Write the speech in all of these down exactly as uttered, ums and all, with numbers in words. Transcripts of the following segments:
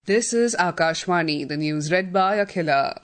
This is Akashvani, the news read by Akhila.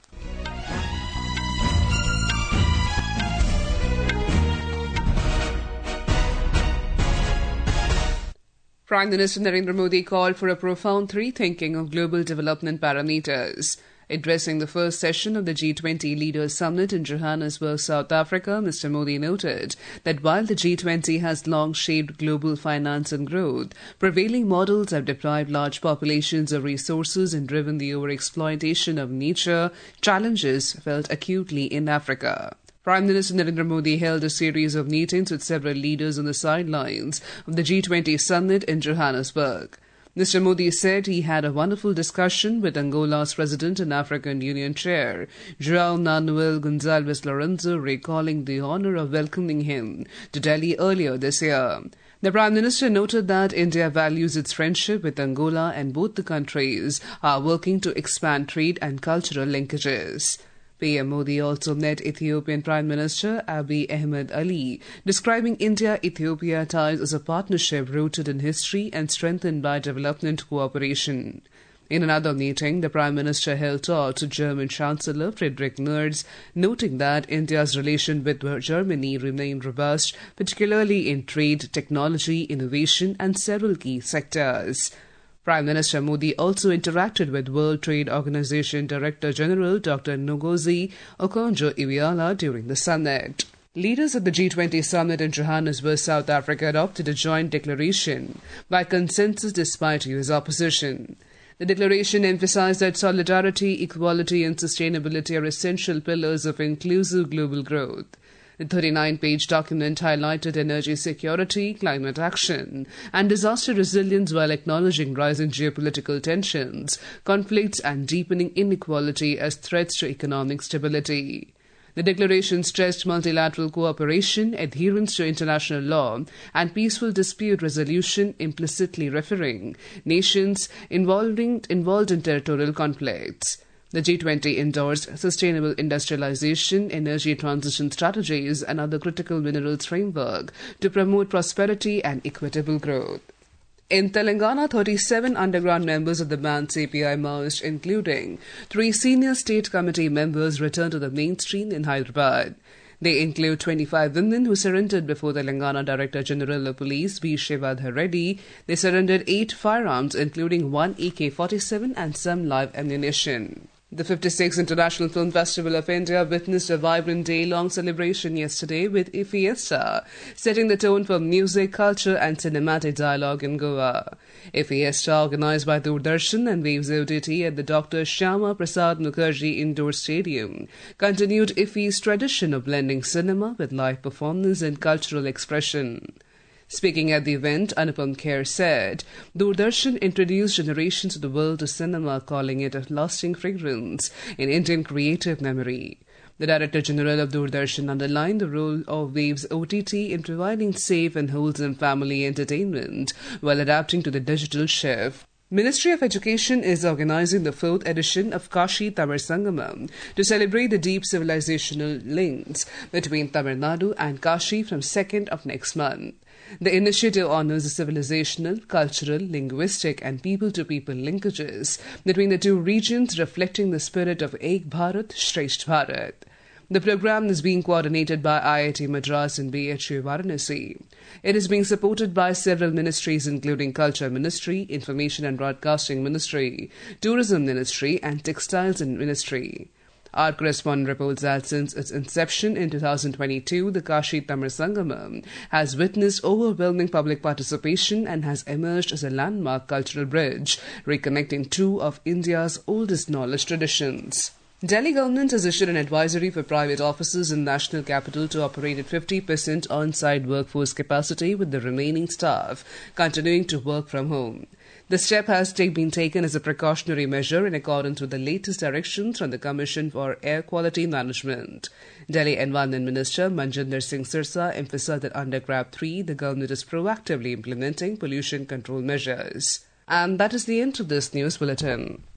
Prime Minister Narendra Modi called for a profound rethinking of global development parameters. Addressing the first session of the G twenty Leaders Summit in Johannesburg, South Africa, Mister Modi noted that while the G twenty has long shaped global finance and growth, prevailing models have deprived large populations of resources and driven the overexploitation of nature, challenges felt acutely in Africa. Prime Minister Narendra Modi held a series of meetings with several leaders on the sidelines of the G twenty summit in Johannesburg. Mister Modi said he had a wonderful discussion with Angola's President and African Union Chair, João Manuel Gonçalves Lorenzo, recalling the honour of welcoming him to Delhi earlier this year. The Prime Minister noted that India values its friendship with Angola and both the countries are working to expand trade and cultural linkages. P M Modi also met Ethiopian Prime Minister Abiy Ahmed Ali, describing India-Ethiopia ties as a partnership rooted in history and strengthened by development cooperation. In another meeting, the Prime Minister held talks to German Chancellor Friedrich Merz, noting that India's relation with Germany remained robust, particularly in trade, technology, innovation and several key sectors. Prime Minister Modi also interacted with World Trade Organization Director General Doctor Ngozi Okonjo-Iweala during the summit. Leaders of the G twenty summit in Johannesburg, South Africa adopted a joint declaration by consensus despite U S opposition. The declaration emphasized that solidarity, equality and sustainability are essential pillars of inclusive global growth. The thirty-nine page document highlighted energy security, climate action, and disaster resilience while acknowledging rising geopolitical tensions, conflicts, and deepening inequality as threats to economic stability. The declaration stressed multilateral cooperation, adherence to international law, and peaceful dispute resolution, implicitly referring nations involving, involved in territorial conflicts. The G twenty endorsed sustainable industrialization, energy transition strategies, and other critical minerals framework to promote prosperity and equitable growth. In Telangana, thirty-seven underground members of the banned C P I merged, including three senior state committee members, returned to the mainstream in Hyderabad. They include twenty-five women who surrendered before the Telangana Director General of Police, V. Shivadhar Reddy. They surrendered eight firearms, including one A K forty-seven and some live ammunition. The fifty-sixth International Film Festival of India witnessed a vibrant day-long celebration yesterday with a fiesta, setting the tone for music, culture and cinematic dialogue in Goa. A fiesta organized by Doordarshan and Waves O T T at the Doctor Shyama Prasad Mukherjee Indoor Stadium continued I F I's tradition of blending cinema with live performance and cultural expression. Speaking at the event, Anupam Kher said, Doordarshan introduced generations of the world to cinema, calling it a lasting fragrance in Indian creative memory. The Director General of Doordarshan underlined the role of Waves O T T in providing safe and wholesome family entertainment while adapting to the digital shift. Ministry of Education is organizing the fourth edition of Kashi Tamil Sangamam to celebrate the deep civilizational links between Tamil Nadu and Kashi from second of next month. The initiative honors the civilizational, cultural, linguistic and people-to-people linkages between the two regions, reflecting the spirit of Ek Bharat, Shresth Bharat. The program is being coordinated by I I T Madras and B H U Varanasi. It is being supported by several ministries including Culture Ministry, Information and Broadcasting Ministry, Tourism Ministry and Textiles Ministry. Our correspondent reports that since its inception in two thousand twenty-two, the Kashi Tamil Sangamam has witnessed overwhelming public participation and has emerged as a landmark cultural bridge, reconnecting two of India's oldest knowledge traditions. Delhi government has issued an advisory for private offices in national capital to operate at fifty percent on-site workforce capacity, with the remaining staff continuing to work from home. The step has been taken as a precautionary measure in accordance with the latest directions from the Commission for Air Quality Management. Delhi Environment Minister Manjinder Singh Sirsa emphasized that under G R A P three, the government is proactively implementing pollution control measures. And that is the end of this news bulletin.